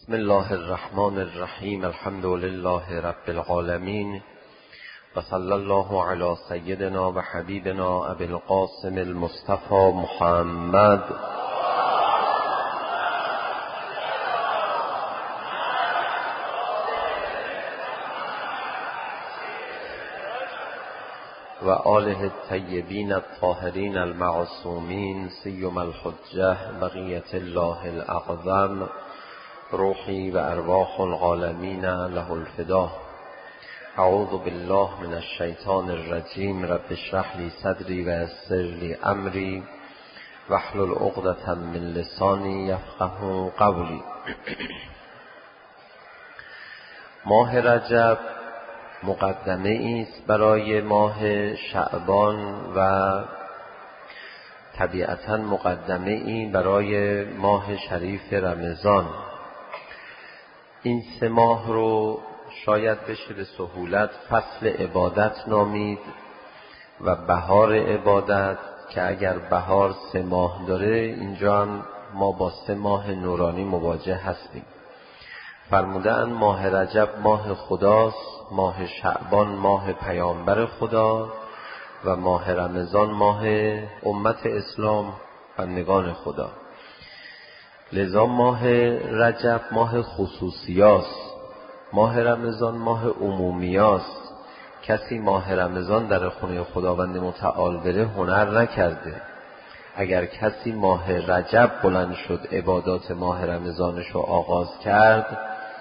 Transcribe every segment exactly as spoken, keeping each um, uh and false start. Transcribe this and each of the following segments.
بسم الله الرحمن الرحیم. الحمد لله رب العالمین و صلی الله علی سیدنا و حبیبنا ابی القاسم المصطفى محمد و آله الطیبین الطاهرین المعصومین سیما الحجة بقیة الله الاعظم روحی و ارواح العالمین له الفدا. اعوذ بالله من الشیطان الرجیم. رب اشرح لی صدری و یسر لی امری واحلل عقدة من لسانی یفقهوا قولی. ماه رجب مقدمه است برای ماه شعبان و طبیعتاً مقدمه ای برای ماه شریف رمضان. این سه ماه رو شاید بشه به سهولت فصل عبادت نامید و بهار عبادت، که اگر بهار سه ماه داره، اینجا هم ما با سه ماه نورانی مواجه هستیم. فرمودن ماه رجب ماه خداست، ماه شعبان ماه پیامبر خدا و ماه رمضان ماه امت اسلام بندگان خدا. لذا ماه رجب ماه خصوصیاست، ماه رمضان ماه عمومیاست. کسی ماه رمضان در خونه خداوند متعال بره هنر نکرده. اگر کسی ماه رجب بلند شد عبادات ماه رمضانش رو آغاز کرد،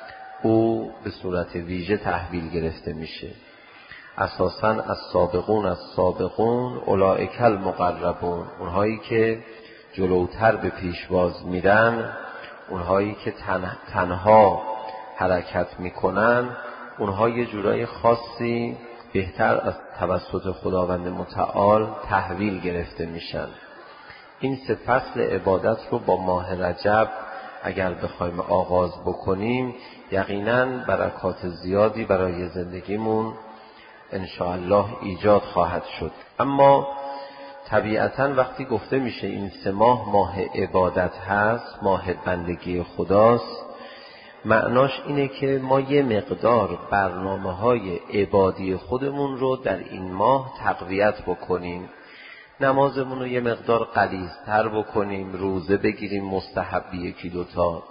او به صورت ویژه تحویل گرفته میشه. اساساً از سابقون از سابقون اولئک المقربون، اونهایی که جلوتر به پیشواز میرن، اونهایی که تن، تنها حرکت میکنن، اونها یه جورای خاصی بهتر از توسط خداوند متعال تحویل گرفته میشن. این سه فصل عبادت رو با ماه رجب اگر بخوایم آغاز بکنیم، یقیناً برکات زیادی برای زندگیمون انشاءالله ایجاد خواهد شد. اما طبیعتاً وقتی گفته میشه این سه ماه ماه عبادت هست، ماه بندگی خداست، معناش اینه که ما یه مقدار برنامه های عبادی خودمون رو در این ماه تقویت بکنیم. نمازمون رو یه مقدار غلیظتر بکنیم، روزه بگیریم مستحبی یکی دوتا،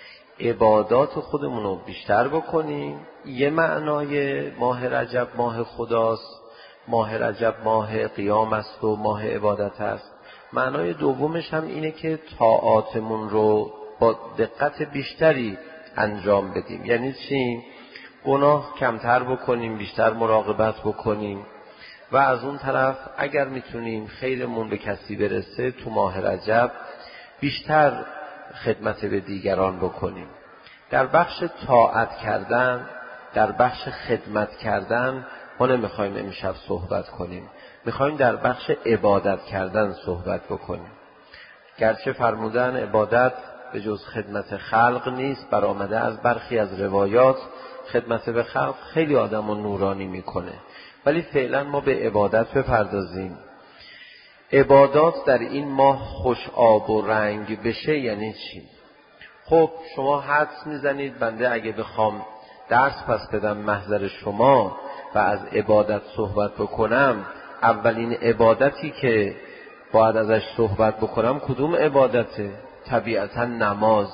عبادات خودمون رو بیشتر بکنیم. یه معنای ماه رجب ماه خداست، ماه رجب ماه قیام است و ماه عبادت است. معنای دومش هم اینه که طاعاتمون رو با دقت بیشتری انجام بدیم. یعنی چی؟ گناه کمتر بکنیم، بیشتر مراقبت بکنیم و از اون طرف اگر میتونیم خیرمون به کسی برسه تو ماه رجب بیشتر خدمت به دیگران بکنیم. در بخش طاعت کردن، در بخش خدمت کردن ما نمیخوایم امشب صحبت کنیم، میخوایم در بخش عبادت کردن صحبت بکنیم. گرچه فرمودن عبادت به جز خدمت خلق نیست، برآمده از برخی از روایات خدمت به خلق خیلی آدم رو نورانی میکنه، ولی فعلا ما به عبادت بپردازیم. عبادات در این ماه خوش آب و رنگ بشه یعنی چی؟ خب شما حدس میزنید بنده اگه بخوام درس پس بدم محضر شما و از عبادت صحبت بکنم، اولین عبادتی که باید ازش صحبت بکنم کدوم عبادته؟ طبیعتا نماز.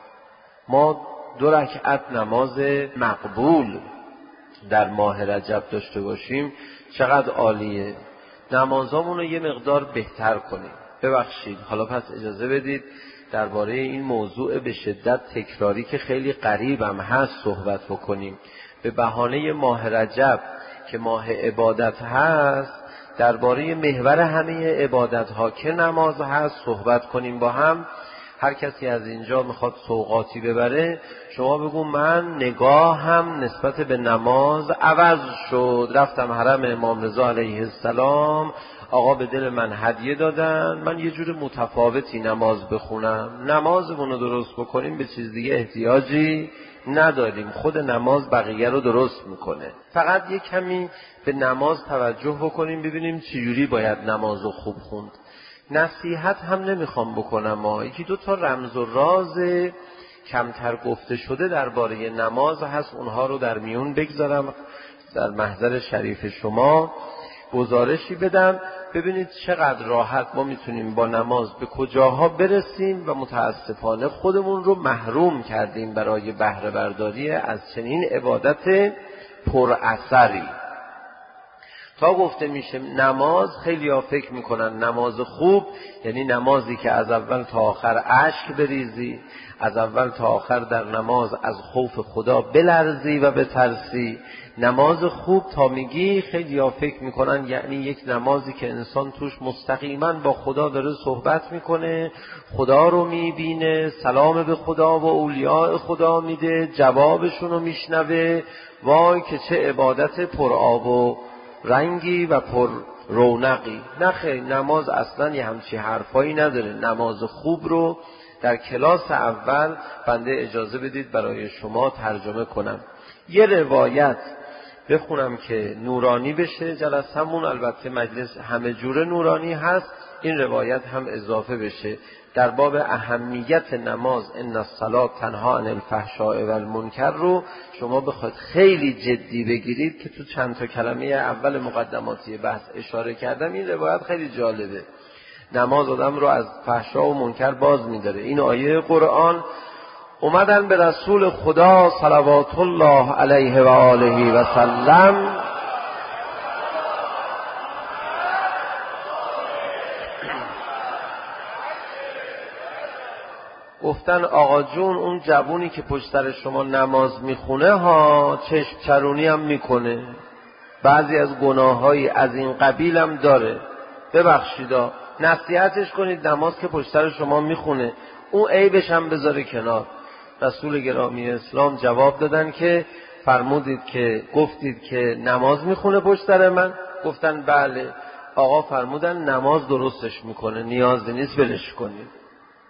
ما دو رکعت نماز مقبول در ماه رجب داشته باشیم چقدر عالیه. نمازامون رو یه مقدار بهتر کنیم. ببخشید حالا پس اجازه بدید درباره این موضوع به شدت تکراری که خیلی قریبم هست صحبت بکنیم. به بهانه ماه رجب که ماه عبادت هست، درباره محور همه عبادت ها که نماز هست صحبت کنیم با هم. هر کسی از اینجا میخواد سوغاتی ببره، شما بگو من نگاه هم نسبت به نماز عوض شد، رفتم حرم امام رضا علیه السلام، آقا به دل من هدیه دادن، من یه جور متفاوتی نماز بخونم. نمازمون رو درست بکنیم، به چیز دیگه احتیاجی نداریم. خود نماز بقیه رو درست میکنه. فقط یه کمی به نماز توجه بکنیم، ببینیم چجوری باید نماز رو خوب خوند. نصیحت هم نمیخوام بکنم، ما یکی دو تا رمز و راز کمتر گفته شده درباره نماز هست، اونها رو در میون بگذارم در محضر شریف شما گزارشی بدم. ببینید چقدر راحت ما میتونیم با نماز به کجاها برسیم و متاسفانه خودمون رو محروم کردیم برای بهره برداری از چنین عبادت پر اثری. تا گفته میشه نماز، خیلی ها فکر میکنن نماز خوب یعنی نمازی که از اول تا آخر اشک بریزی، از اول تا آخر در نماز از خوف خدا بلرزی و بترسی. نماز خوب تا میگی خیلی ها فکر میکنن یعنی یک نمازی که انسان توش مستقیما با خدا داره صحبت میکنه، خدا رو میبینه، سلام به خدا و اولیاء خدا میده، جوابشون رو میشنوه. وای که چه عبادت پر آب و رنگی و پر رونقی. نه خیر، نماز اصلا یه همچی حرفایی نداره. نماز خوب رو در کلاس اول بنده اجازه بدید برای شما ترجمه کنم، یه روایت بخونم که نورانی بشه جلسمون. البته مجلس همه جوره نورانی هست، این روایت هم اضافه بشه در باب اهمیت نماز. ان الصلاة تنها عن الفحشاء والمنکر رو شما بخواید خیلی جدی بگیرید که تو چند تا کلمه اول مقدماتی بحث اشاره کردم. این روایت خیلی جالبه. نماز آدم رو از فحشا و منکر باز می‌داره. این آیه قرآن اومدن به رسول خدا صلوات الله علیه و آله و سلم گفتن آقا جون اون جوونی که پشت سر شما نماز میخونه ها چشم چرونی هم میکنه، بعضی از گناهایی از این قبیل هم داره، ببخشیدا نصیحتش کنید نماز که پشت سر شما میخونه اون عیبش هم بذاره کنار. رسول گرامی اسلام جواب دادن که فرمودید که گفتید که نماز میخونه پشت سر من؟ گفتن بله. آقا فرمودن نماز درستش میکنه، نیازی نیست بلش کنید.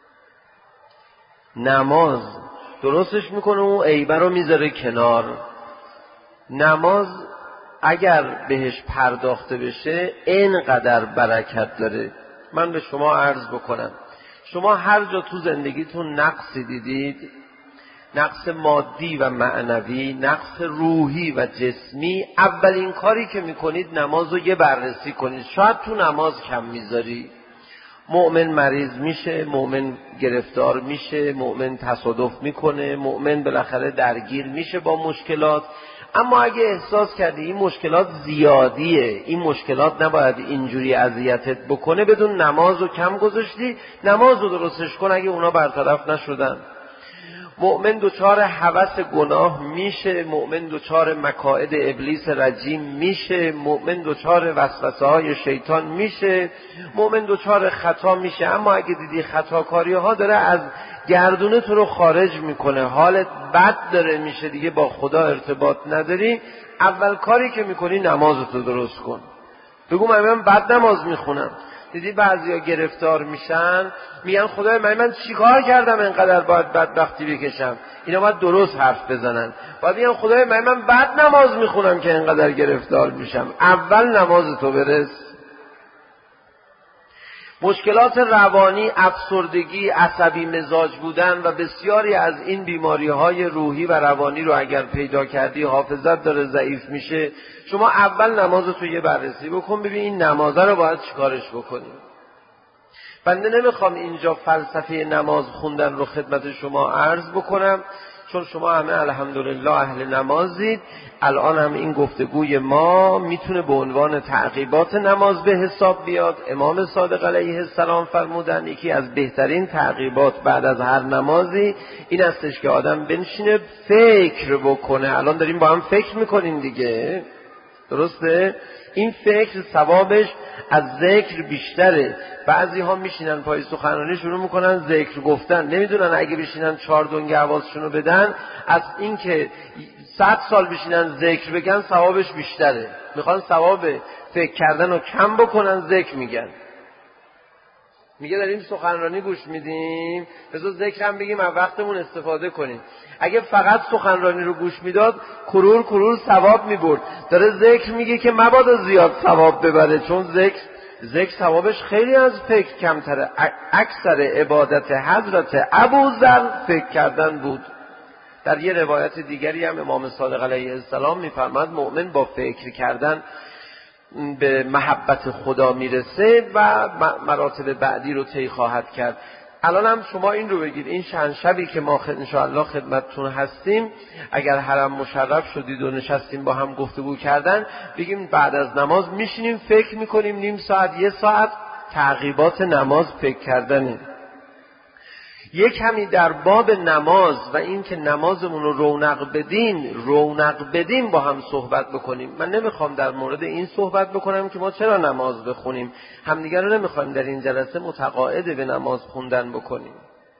نماز درستش میکنه، اون عیبه رو میذاره کنار. نماز اگر بهش پرداخته بشه اینقدر برکت داره. من به شما عرض بکنم، شما هر جا تو زندگیتون نقصی دیدید، نقص مادی و معنوی، نقص روحی و جسمی، اولین کاری که میکنید نماز رو یه بررسی کنید. شاید تو نماز کم میذاری، مؤمن مریض میشه، مؤمن گرفتار میشه، مؤمن تصادف میکنه، مؤمن بالاخره درگیر میشه با مشکلات. اما اگه احساس کردی این مشکلات زیادیه، این مشکلات نباید اینجوری اذیتت بکنه، بدون نماز رو کم گذاشتی، نماز رو درستش کن اگه اونا برطرف نشدن. مؤمن دوچار هوس گناه میشه، مؤمن دوچار مکائد ابلیس رجیم میشه، مؤمن دوچار وسوسه های شیطان میشه، مؤمن دوچار خطا میشه. اما اگه دیدی خطاکاری ها داره از گردونه تو رو خارج میکنه، حالت بد داره میشه، دیگه با خدا ارتباط نداری، اول کاری که میکنی نمازتو درست کن. بگو من بد نماز میخونم. دیدی بعضیا گرفتار میشن میگن خدای من من چیکار کردم اینقدر باید بدبختی بکشم؟ اینا باید درست حرف بزنن. باید میگن خدای من من بد نماز میخونم که اینقدر گرفتار میشم. اول نمازتو برس. مشکلات روانی، افسردگی، عصبی مزاج بودن و بسیاری از این بیماری‌های روحی و روانی رو اگر پیدا کردی، حافظت داره ضعیف میشه، شما اول نمازتو یه بررسی بکن، ببین این نمازه رو باید چیکارش بکنیم. بنده نمیخوام اینجا فلسفه نماز خوندن رو خدمت شما عرض بکنم، چون شما همه الحمدلله اهل نمازید. الان هم این گفتگوی ما میتونه به عنوان تعقیبات نماز به حساب بیاد. امام صادق علیه السلام فرمودن یکی از بهترین تعقیبات بعد از هر نمازی این استش که آدم بنشینه فکر بکنه. الان داریم با هم فکر میکنیم دیگه، درسته؟ این فکر ثوابش از ذکر بیشتره. بعضی ها میشینن پای سخنرانی شروع میکنن ذکر گفتن، نمیدونن اگه بشینن چهار دنگ حواسشونو بدن از این که صد سال بشینن ذکر بگن ثوابش بیشتره. میخوان ثواب فکر کردن رو کم بکنن، ذکر میگن. میگه داریم سخنرانی گوش میدیم، بذار ذکر هم بگیم از وقتمون استفاده کنیم. اگه فقط سخنرانی رو گوش میداد کرور کرور ثواب میبرد. داره ذکر میگه که مبادا زیاد ثواب ببره، چون ذکر ذکر ثوابش خیلی از فکر کمتره. اکثر عبادت حضرت ابوذر فکر کردن بود. در یه روایت دیگری هم امام صادق علیه السلام میفرماد مؤمن با فکر کردن به محبت خدا میرسه و مراتب بعدی رو طی خواهد کرد. الان هم شما این رو بگید، این چند شبی که ما انشاءالله خدمتتون هستیم، اگر حرم مشرف شدید و نشستیم با هم گفتگو کردن، بگیم بعد از نماز میشینیم فکر میکنیم نیم ساعت یه ساعت تعقیبات نماز فکر کردنه. یک کمی در باب نماز و این که نمازمون رو رونق بدین رونق بدیم با هم صحبت بکنیم. من نمیخوام در مورد این صحبت بکنم که ما چرا نماز بخونیم، همدیگر رو نمیخوایم در این جلسه متقاعد به نماز خوندن بکنیم.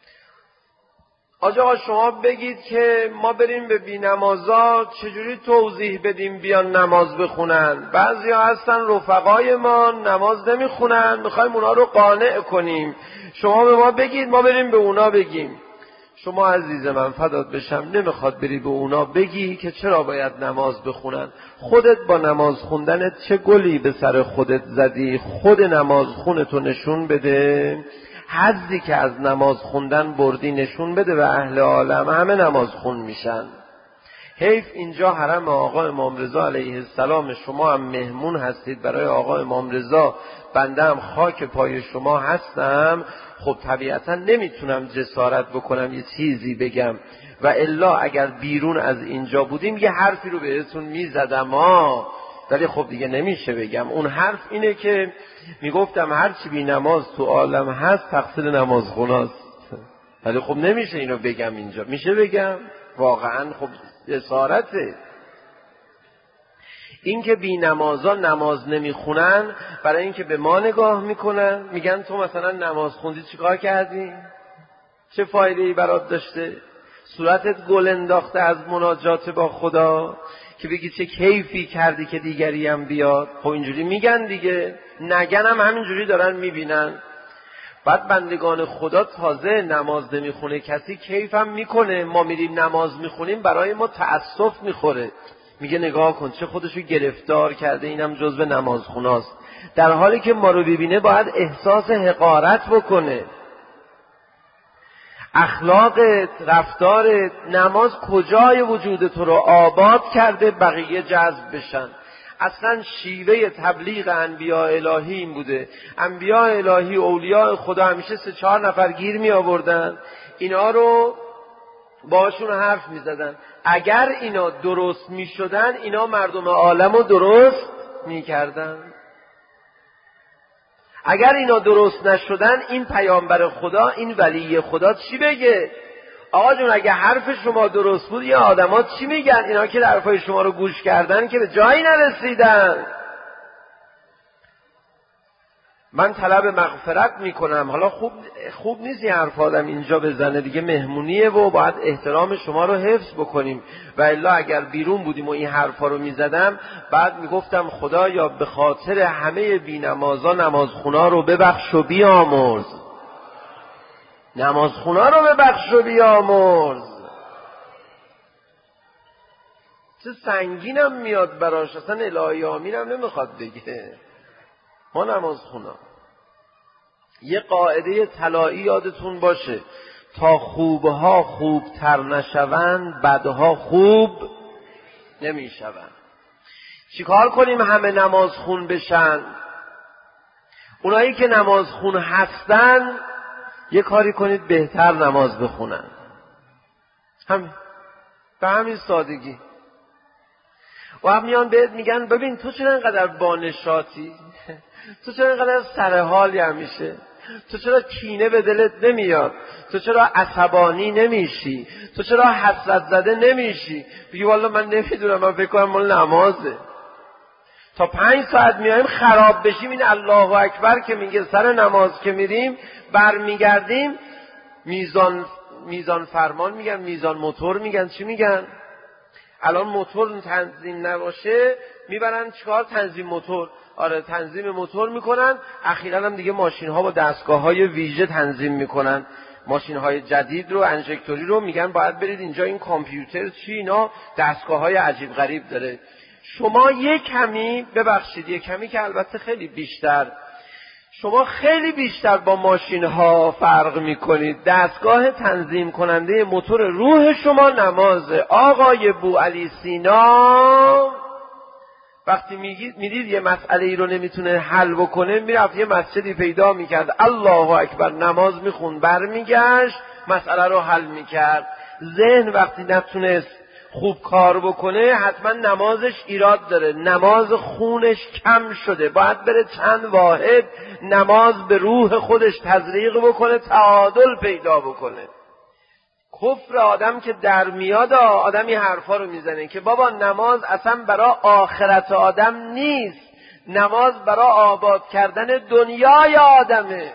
آجا شما بگید که ما بریم به بی نمازا چجوری توضیح بدیم بیان نماز بخونن؟ بعضی ها هستن رفقای ما نماز نمیخونن، میخوایم اونا رو قانع کنیم. شما به ما بگید ما بریم به اونا بگیم. شما عزیز من فدات بشم نمیخواد بری به اونا بگی که چرا باید نماز بخونن. خودت با نماز خوندنت چه گلی به سر خودت زدی؟ خود نماز خونتو نشون بده، حظی که از نماز خوندن بردی نشون بده و اهل عالم همه نماز خون میشن. حیف اینجا حرم آقا امام رضا علیه السلام، شما هم مهمون هستید برای آقا امام رضا، بنده هم خاک پای شما هستم. خب طبیعتا نمیتونم جسارت بکنم یه چیزی بگم و الا اگر بیرون از اینجا بودیم یه حرفی رو بهتون میزدم ها، ولی خب دیگه نمیشه بگم. اون حرف اینه که میگفتم هرچی بی نماز تو عالم هست تقصیر نمازخوناست، ولی خب نمیشه اینو بگم اینجا. میشه بگم واقعا خب جسارته. این که بی نمازا نماز نمیخونن برای اینکه به ما نگاه میکنن، میگن تو مثلا نماز خوندی چیکار کردی؟ چه فایده ای برات داشته؟ صورتت گل انداخته از مناجات با خدا که بگی چه کیفی کردی که دیگری هم بیاد؟ خب اینجوری میگن دیگه، نگن هم همینجوری دارن میبینن. بعد بندگان خدا تازه نماز نمیخونه کسی کیف هم میکنه، ما میریم نماز میخونیم برای ما تأسف میخوره، میگه نگاه کن چه خودشو گرفتار کرده، اینم جزو نمازخوناست. در حالی که ما رو ببینه باید احساس حقارت بکنه. اخلاقت، رفتارت، نماز کجای وجود تو رو آباد کرده بقیه جذب بشن. اصلا شیوه تبلیغ انبیاء الهی این بوده. انبیاء الهی اولیاء خدا همیشه سه چهار نفر گیر می آوردن، اینا رو باشون حرف می زدن. اگر اینا درست می شدن اینا مردم عالم رو درست می کردن. اگر اینا درست نشدن این پیامبر خدا، این ولی خدا چی بگه؟ آقا جون اگه حرف شما درست بود یا آدما چی میگن؟ اینا که حرفای شما رو گوش کردن که به جایی نرسیدن. من طلب مغفرت میکنم. حالا خوب خوب نیست این حرف آدم اینجا بزنه دیگه، مهمونیه و باید احترام شما رو حفظ بکنیم. و الا اگر بیرون بودیم و این حرفا رو میزدم بعد میگفتم خدایا به خاطر همه بی‌نمازا نمازخونا رو ببخش و بیامرز، نمازخونا رو ببخش و بیامرز. چه سنگینم میاد براش، اصلا الهی آمینم نمیخواد بگه. ما نمازخونا یه قاعده طلایی یادتون باشه، تا خوبها خوبتر نشوند بدها خوب نمیشوند. چیکار کنیم همه نمازخون بشن؟ اونایی که نمازخون هستن یه کاری کنید بهتر نماز بخونن. همین، به همین سادگی. و هم میان بهت میگن ببین تو چرا اینقدر بانشاتی، تو چرا اینقدر سرحالی همیشه، تو چرا کینه به دلت نمیاد، تو چرا عصبانی نمیشی، تو چرا حسرت زده نمیشی؟ بگی والا من نمیدونم، من فکر کنم مال نمازه. تا پنج ساعت میایم خراب بشیم. این الله اکبر که میگه سر نماز که میریم برمیگردیم میزان میزان فرمان میگن، میزان موتور میگن، چی میگن؟ الان موتور تنظیم نباشه میبرن چیکار؟ تنظیم موتور. آره تنظیم موتور میکنن. اخیراً هم دیگه ماشین ها با دستگاه های ویژه تنظیم میکنن. ماشین های جدید رو، انژکتوری رو، میگن باید برید اینجا این کامپیوتر چی اینا دستگاه های عجیب غریب داره. شما یک کمی ببخشید یک کمی که البته خیلی بیشتر شما خیلی بیشتر با ماشین ها فرق میکنید. دستگاه تنظیم کننده موتور روح شما نمازه. آقای بوعلی سینا وقتی میدید یه مسئله ای رو نمیتونه حل بکنه، میرفت یه مسجدی پیدا میکرد، الله اکبر نماز میخون، برمیگشت مسئله رو حل میکرد. ذهن وقتی نتونست خوب کار بکنه حتما نمازش ایراد داره، نماز خونش کم شده، باید بره چند واحد نماز به روح خودش تزریق بکنه، تعادل پیدا بکنه. کفر آدم که در میاد آدم این حرفا رو میزنه که بابا نماز اصلا برای آخرت آدم نیست، نماز برای آباد کردن دنیای آدمه.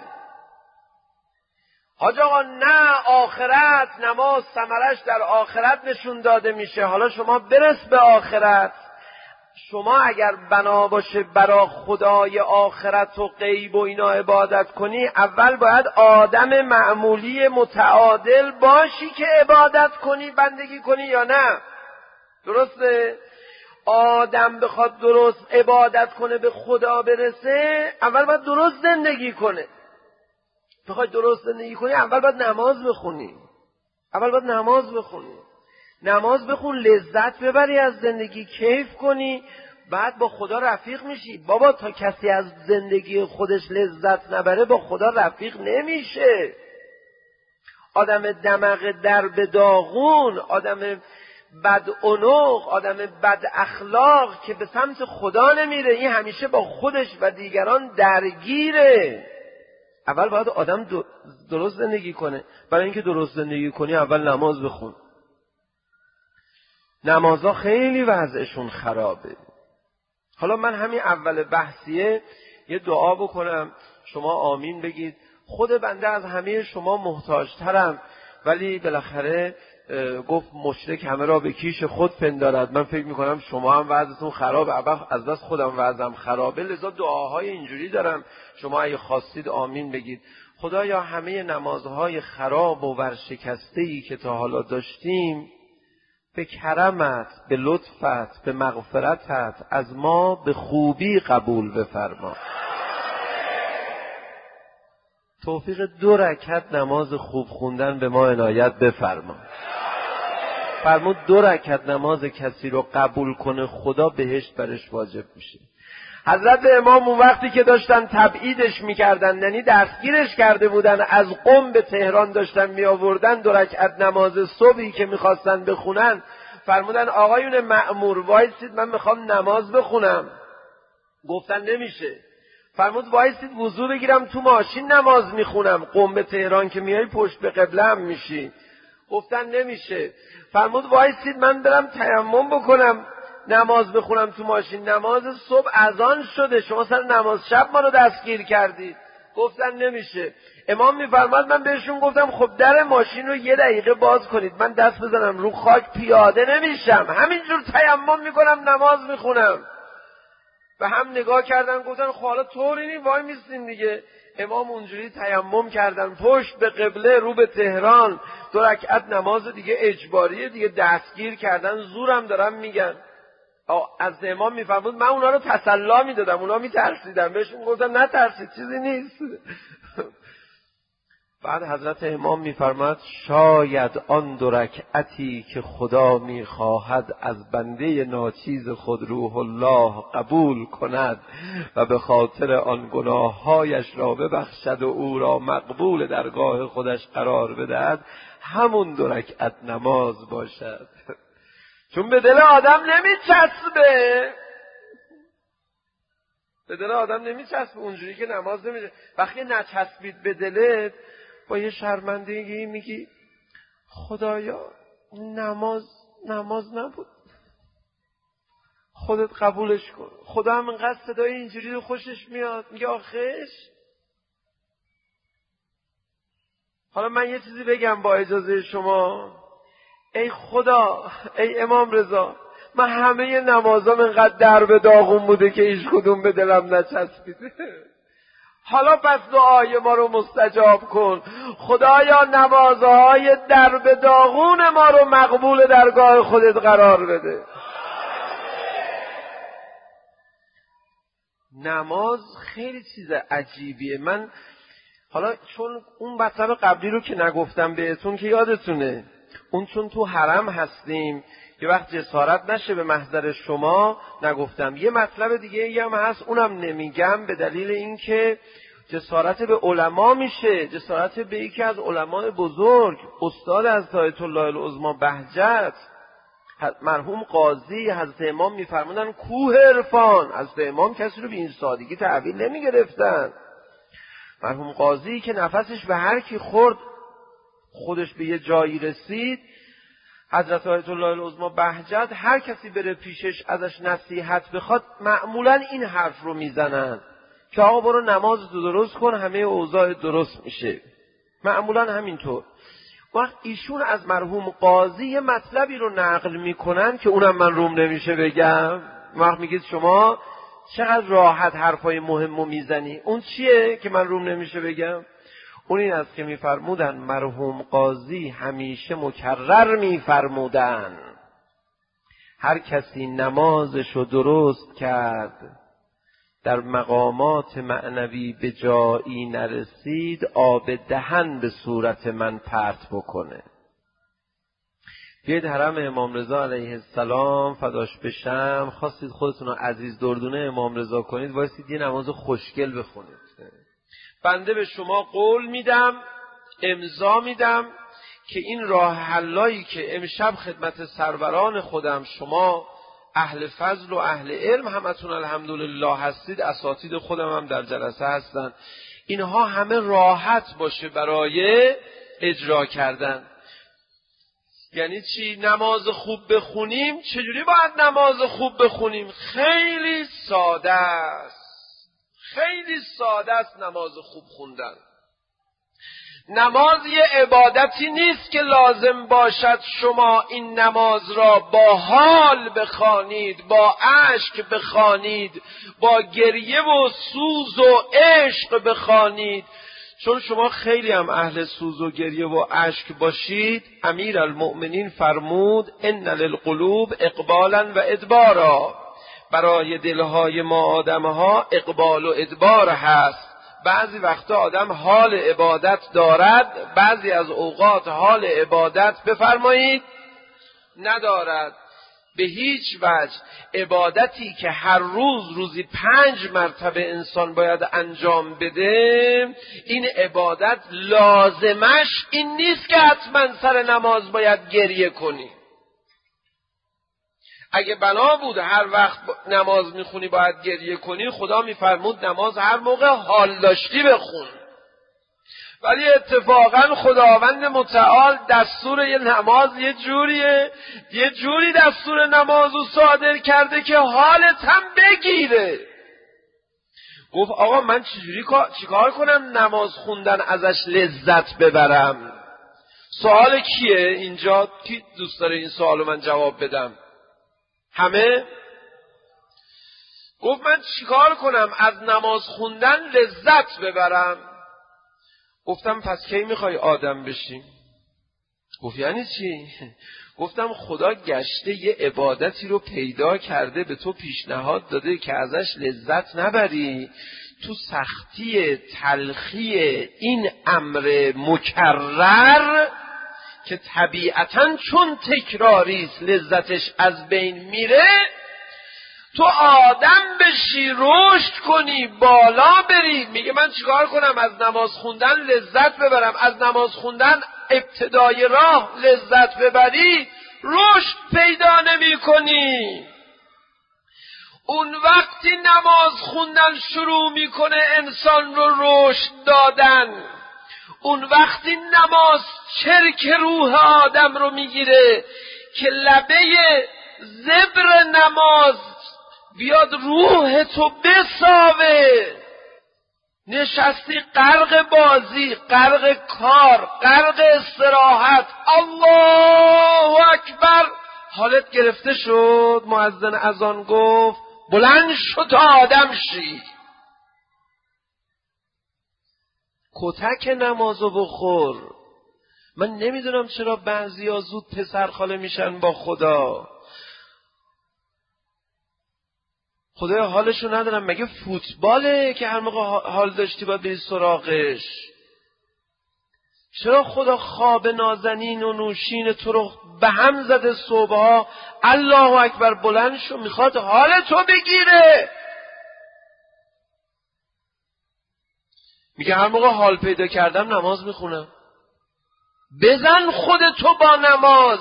حاج آقا نه، آخرت نماز ثمرش در آخرت نشون داده میشه. حالا شما برس به آخرت. شما اگر بنا باشه برای خدای آخرت و غیب و اینا عبادت کنی، اول باید آدم معمولی متعادل باشی که عبادت کنی، بندگی کنی یا نه؟ درسته؟ آدم بخواد درست عبادت کنه به خدا برسه، اول باید درست زندگی کنه. بخوای درست زندگی کنی اول باید نماز بخونی. اول باید نماز بخونی. نماز بخون، لذت ببری از زندگی، کیف کنی، بعد با خدا رفیق میشی. بابا تا کسی از زندگی خودش لذت نبره با خدا رفیق نمیشه. آدم دماغ در به داغون، آدم بد عنق، آدم بد اخلاق که به سمت خدا نمیره، این همیشه با خودش و دیگران درگیره. اول باید آدم درست زندگی کنه. برای اینکه درست زندگی کنی اول نماز بخون. نمازها خیلی وضعشون خرابه. حالا من همین اول بحثیه یه دعا بکنم، شما آمین بگید. خود بنده از همه شما محتاجترم، ولی بالاخره گفت مشرک همه را به کیش خود پندارد. من فکر میکنم شما هم وضعتون خرابه، اول از دست خودم وضعم خرابه، لذا دعاهای اینجوری دارم. شما اگه خواستید آمین بگید. خدایا همه نمازهای خراب و ورشکسته‌ای که تا حالا داشتیم به کرمت، به لطفت، به مغفرتت از ما به خوبی قبول بفرما. توفیق دو رکعت نماز خوب خوندن به ما عنایت بفرما. فرمود دو رکعت نماز کسی رو قبول کنه خدا بهشت برش واجب میشه. حضرت امام اون وقتی که داشتن تبعیدش میکردن، یعنی دستگیرش کرده بودن، از قم به تهران داشتن می آوردن، دو رکعت نماز صبحی که میخواستن بخونن، فرمودن آقایون مأمور وایسید من میخوام نماز بخونم. گفتن نمیشه. فرمود وایسید وضو بگیرم تو ماشین نماز میخونم، قم به تهران که میای پشت به قبله هم میشی. گفتن نمیشه. فرمود وایسید من برم تیمم بکنم نماز بخونم تو ماشین، نماز صبح اذان شده، شما سر نماز شب ما رو دستگیر کردید. گفتن نمیشه. امام میفرماد من بهشون گفتم خب در ماشین رو یه دقیقه باز کنید، من دست بزنم رو خاک پیاده نمیشم، همینجور تیمم میکنم نماز میخونم. و هم نگاه کردن گفتن خب حالا طوری نی وای میستین دیگه. امام اونجوری تیمم کردن پشت به قبله رو به تهران، دو رکعت نماز دیگه اجباریه دیگه، دستگیر کردن، زورم دارن میگن. از امام میفرمود من اونا رو تسلا میدادم، اونا میترسیدن، بهشون گفتم نترسید چیزی نیست. بعد حضرت امام میفرماد شاید آن دو رکعتی که خدا میخواهد از بنده ناچیز خود روح الله قبول کند و به خاطر آن گناههایش را ببخشد و او را مقبول درگاه خودش قرار بدهد، همون دو رکعت نماز باشد. چون به دل آدم نمیچسبه، به دل آدم نمیچسبه اونجوری که نماز نمیشه. وقتی نچسبید به دلت با یه شرمندگی میگی خدایا نماز نماز نبود، خودت قبولش کن. خدا هم اینقدر صدای اینجوری رو خوشش میاد، میگه آخش. حالا من یه چیزی بگم با اجازه شما. ای خدا، ای امام رضا، من همه نمازام اینقدر در به داغون بوده که هیچ کدوم به دلم نچسبیده. حالا پس دعای ما رو مستجاب کن. خدایا نمازهای در به داغون ما رو مقبول درگاه خودت قرار بده. نماز خیلی چیز عجیبیه. من حالا چون اون مطلب قبلی رو که نگفتم بهتون که یادتونه، اون چون تو حرم هستیم یه وقت جسارت نشه به محضر شما نگفتم. یه مطلب دیگه ای هم هست اونم نمیگم به دلیل اینکه جسارت به علما میشه، جسارت به یکی از علمای بزرگ، استاد از آیت الله العظمی بهجت مرحوم قاضی. حضرت امام میفرمودن کوه عرفان. حضرت امام کسی رو به این سادگی تحویل نمیگرفتن. مرحوم قاضی که نفسش به هر کی خورد خودش به یه جایی رسید، حضرت آیت الله العظمی بهجت هر کسی بره پیشش ازش نصیحت بخواد معمولا این حرف رو میزنن که آقا برو نماز تو درست کن همه اوضاع درست میشه. معمولا همینطور. وقت ایشون از مرحوم قاضی یه مطلبی رو نقل میکنن که اونم من روم نمیشه بگم. وقت میگید شما چقدر راحت حرفای مهمو میزنی، اون چیه که من روم نمیشه بگم؟ اون این است که میفرمودن مرحوم قاضی همیشه مکرر میفرمودن هر کسی نمازشو درست کرد در مقامات معنوی به جایی نرسید آب دهن به صورت من پرت بکنه. بیاید حرم امام رضا علیه السلام فداش بشم، خواستید خودتون رو عزیز دردونه امام رضا کنید، وایسید یه نماز خوشگل بخونید. بنده به شما قول میدم، امضا میدم که این راه حلایی که امشب خدمت سروران خودم شما اهل فضل و اهل علم همتون الحمدلله هستید، اساتید خودم هم در جلسه هستن، اینها همه راحت باشه برای اجرا کردن. یعنی چی؟ نماز خوب بخونیم. چجوری باید نماز خوب بخونیم؟ خیلی ساده است، خیلی ساده است نماز خوب خوندن. نماز یه عبادتی نیست که لازم باشد شما این نماز را با حال بخوانید، با اشک بخوانید، با گریه و سوز و عشق بخوانید. چون شما خیلی هم اهل سوز و گریه و اشک باشید، امیرالمؤمنین فرمود ان للقلوب اقبالا و ادبارا، برای دلهای ما آدمها اقبال و ادبار هست. بعضی وقتا آدم حال عبادت دارد، بعضی از اوقات حال عبادت بفرمایید ندارد. به هیچ وجه عبادتی که هر روز روزی پنج مرتبه انسان باید انجام بده، این عبادت لازمش این نیست که حتما سر نماز باید گریه کنی. اگه بنا بود هر وقت نماز میخونی باید گریه کنی، خدا میفرمود نماز هر موقع حال داشتی بخون. ولی اتفاقا خداوند متعال دستور یه نماز یه جوریه، یه جوری دستور نمازو صادر کرده که حالت هم بگیره. گفت آقا من چجوری چیکار کنم نماز خوندن ازش لذت ببرم؟ سوال کیه اینجا؟ کی دوست داره این سوالو من جواب بدم؟ همه؟ گفت من چیکار کنم از نماز خوندن لذت ببرم؟ گفتم پس کی میخوای آدم بشی؟ گفت یعنی چی؟ گفتم خدا گشته یه عبادتی رو پیدا کرده به تو پیشنهاد داده که ازش لذت نبری، تو سختی تلخی این امر مکرر که طبیعتاً چون تکراریست لذتش از بین میره، تو آدم بشی، رشد کنی، بالا بری. میگه من چیکار کنم از نماز خوندن لذت ببرم؟ از نماز خوندن ابتدای راه لذت ببری رشد پیدا نمی کنی. اون وقتی نماز خوندن شروع میکنه انسان رو رشد دادن، اون وقتی نماز چرک روح آدم رو میگیره که لبه زبر نماز بیاد روح تو بساوه. نشستی غرق بازی، غرق کار، غرق استراحت، الله اکبر، حالت گرفته شد، مؤذن اذان گفت بلند شو تا آدم شی، کتک نمازو بخور. من نمیدونم چرا بعضیا زود پسر خاله میشن با خدا. خدایا حالشو ندارم، مگه فوتباله که هر موقع حال داشتی باید بری سراغش؟ چرا خدا خواب نازنین و نوشین تو رو به هم زده صبحها الله اکبر بلند شو میخواد حال تو بگیره؟ میگه هر موقع حال پیدا کردم نماز میخونم. بزن خودتو با نماز.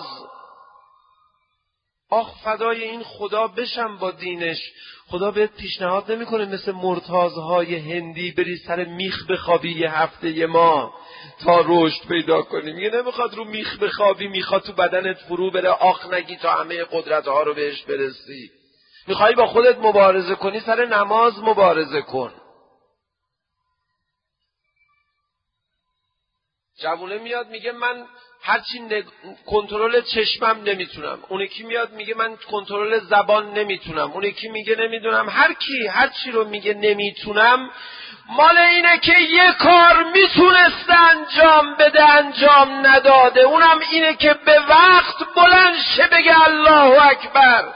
آخ فدای این خدا بشم با دینش. خدا بهت پیشنهاد نمیکنه مثل مرتازهای هندی بری سر میخ بخوابی یه هفته یه ماه تا رشد پیدا کنی. میگه نمیخواد رو میخ بخوابی، میخواد تو بدنت فرو بره، آخ نگی تا همه قدرتها رو بهش برسی. میخوای با خودت مبارزه کنی، سر نماز مبارزه کن. جوونه میاد میگه من هرچی نگ... کنترل چشمم نمیتونم. اون یکی میاد میگه من کنترل زبان نمیتونم. اون یکی میگه نمیدونم. هر کی هر چی رو میگه نمیتونم، مال اینه که یه کار میتونسته انجام بده انجام نداده. اونم اینه که به وقت بلند شه بگه الله اکبر.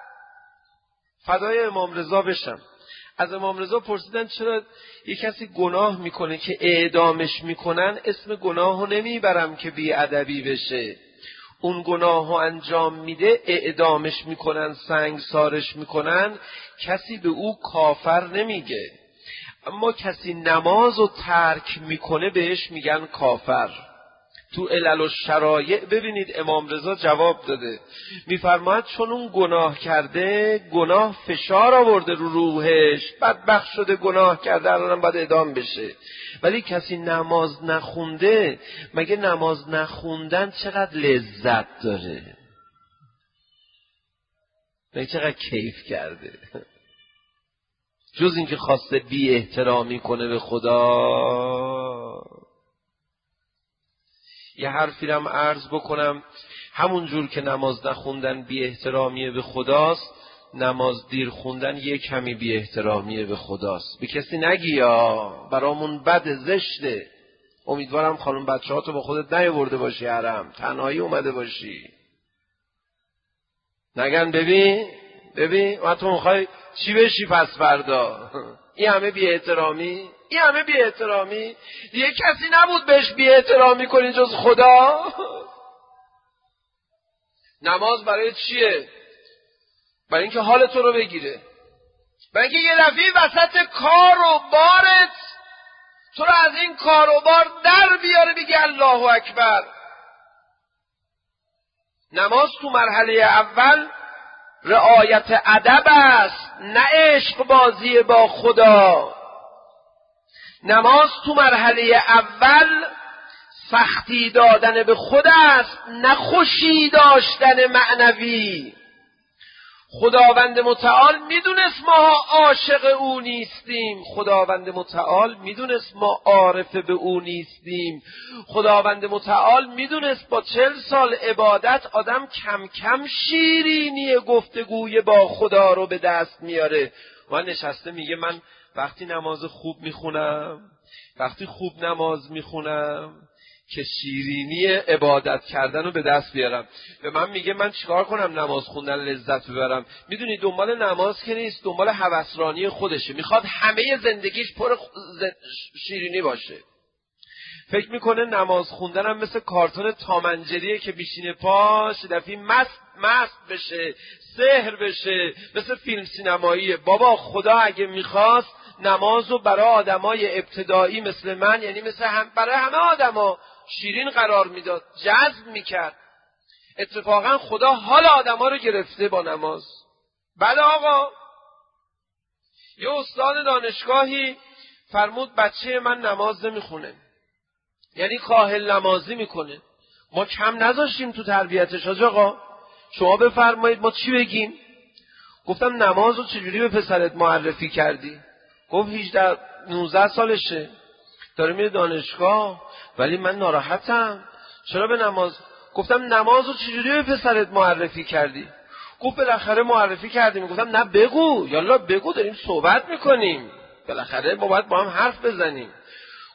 فدای امام رضا بشم. از امام رضا پرسیدن چرا یه کسی گناه میکنه که اعدامش میکنن، اسم گناهو نمیبرم که بی‌ادبی بشه. اون گناهو انجام میده، اعدامش میکنن، سنگسارش میکنن، کسی به او کافر نمیگه. اما کسی نمازو ترک میکنه بهش میگن کافر. تو علل و شرایع ببینید امام رضا جواب داده، میفرماید چون اون گناه کرده، گناه فشار آورده رو روحش، بدبخت شده گناه کرده، الانم باید اعدام بشه. ولی کسی نماز نخونده، مگه نماز نخوندن چقدر لذت داره؟ مگه چقدر کیف کرده؟ جز اینکه خواسته بی احترامی کنه به خدا. یه حرفی رم عرض بکنم، همون جور که نماز نخوندن بی احترامیه به خداست، نماز دیر خوندن یه کمی بی احترامیه به خداست. به کسی نگی یا برامون بد زشته. امیدوارم خانم بچه ها تو با خودت نیاورده باشی حرم، تنهایی اومده باشی. نگن ببین ببین و تو میخوای چی بشی پس فردا؟ این همه بی احترامی، این همه بی احترامی. دیگه کسی نبود بهش بی احترامی کنی جز خدا. نماز برای چیه؟ برای اینکه حال تو رو بگیره، برای اینکه یه دفعه وسط کار و بارت تو رو از این کار و بار در بیاره، بگی الله اکبر. نماز تو مرحله اول رعایت ادب است، نه عشق بازی با خدا. نماز تو مرحله اول سختی دادن به خود است، نه خوشی داشتن معنوی. خداوند متعال میدونست ما عاشق او نیستیم، خداوند متعال میدونست ما عارف به او نیستیم، خداوند متعال میدونست با چل سال عبادت آدم کم کم شیرینی گفتگوی با خدا رو به دست میاره. و نشسته میگه من وقتی نماز خوب میخونم، وقتی خوب نماز میخونم که شیرینی عبادت کردن رو به دست بیارم. به من میگه من چیکار کنم نماز خوندن لذت ببرم؟ میدونی دنبال نماز که نیست، دنبال هوسرانی خودشه. میخواد همه زندگیش پر شیرینی باشه. فکر میکنه نماز خوندن هم مثل کارتون تامنجریه که بیشینه پاش دفعی مست مست بشه، سحر بشه، مثل فیلم سینماییه. بابا خدا اگه میخواست نمازو برای آدمای ابتدایی مثل من، یعنی مثل هم برای همه آدما شیرین قرار میداد، جذب میکرد. اتفاقا خدا حال آدما رو گرفته با نماز. بله آقا، یه استاد دانشگاهی فرمود بچه من نماز نمیخونه، یعنی کاهل نمازی میکنه. ما کم نذاشتیم تو تربیتش. حاج آقا شما بفرمایید ما چی بگیم؟ گفتم نماز رو چجوری به پسرت معرفی کردی؟ گفت هجده نوزده سالشه داره میره دانشگاه، ولی من ناراحتم. چرا به نماز؟ گفتم نماز رو چجوری به پسرت معرفی کردی؟ گفت بالاخره معرفی کردیم. گفتم نه بگو، یالا بگو، داریم صحبت میکنیم، بالاخره ما باید با هم حرف بزنیم.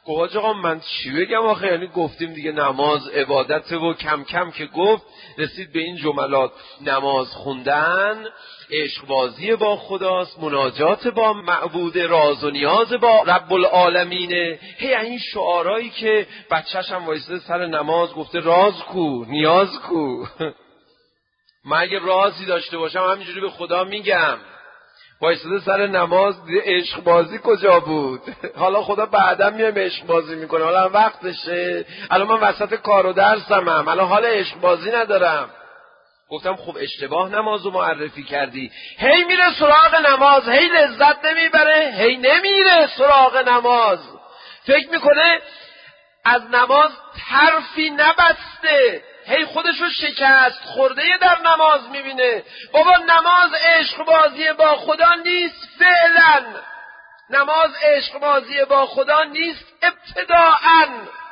گفت آقا من چی بگم آخه، یعنی گفتیم دیگه نماز عبادت و کم کم که گفت رسید به این جملات: نماز خوندن عشق بازی با خداست، مناجات با معبود، راز و نیاز با رب العالمینه. هی این شعارهایی که بچه‌ش هم وایساده سر نماز گفته راز کو، نیاز کو. من اگه رازی داشته باشم همینجوری به خدا میگم. وایساده سر نماز عشق بازی کجا بود؟ حالا خدا بعدا میایم عشق بازی میکنه، حالا وقتشه، الان من وسط کار و درسمم، الان حال عشق بازی ندارم. گفتم خب اشتباه نمازو معرفی کردی. هی میره سراغ نماز، هی لذت نمیبره، هی نمیره سراغ نماز، فکر میکنه از نماز طرفی نبسته، هی خودشو شکست خورده در نماز میبینه. بابا نماز عشق بازی با خدا نیست فعلا، نماز عشق بازی با خدا نیست ابتداعا.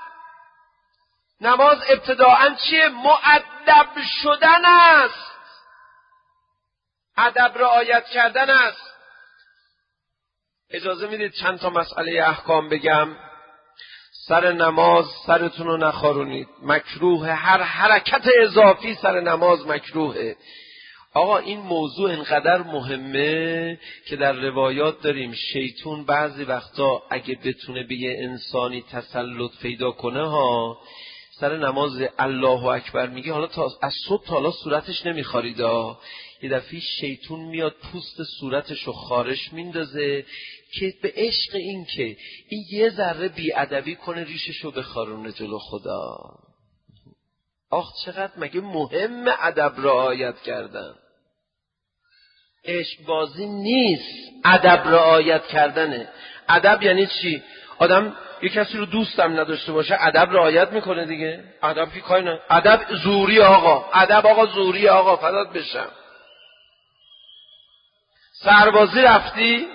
نماز ابتداعا چیه؟ مؤدب شدن است، ادب رعایت کردن است. اجازه میدید چند تا مسئله احکام بگم؟ سر نماز سرتون رو نخارونید، مکروه. هر حرکت اضافی سر نماز مکروهه. آقا این موضوع انقدر مهمه که در روایات داریم شیطون بعضی وقتا اگه بتونه به یه انسانی تسلط پیدا کنه ها، سر نماز الله اکبر میگه، حالا تا از صبح تا حالا صورتش نمیخاریدا، یه دفعه شیطون میاد پوست صورتشو خارش میندازه که به عشق این که این یه ذره بیادبی کنه ریششو بخارونه جلو خدا. آخ چقدر مگه مهم ادب رعایت کردن؟ عشق بازی نیست، ادب رعایت کردنه. ادب یعنی چی؟ آدم یه کسی رو دوستم نداشته باشه ادب رعایت میکنه دیگه. ادب که کاری نه، ادب زوری آقا، ادب آقا زوری آقا، فدات بشم. سربازی رفتی؟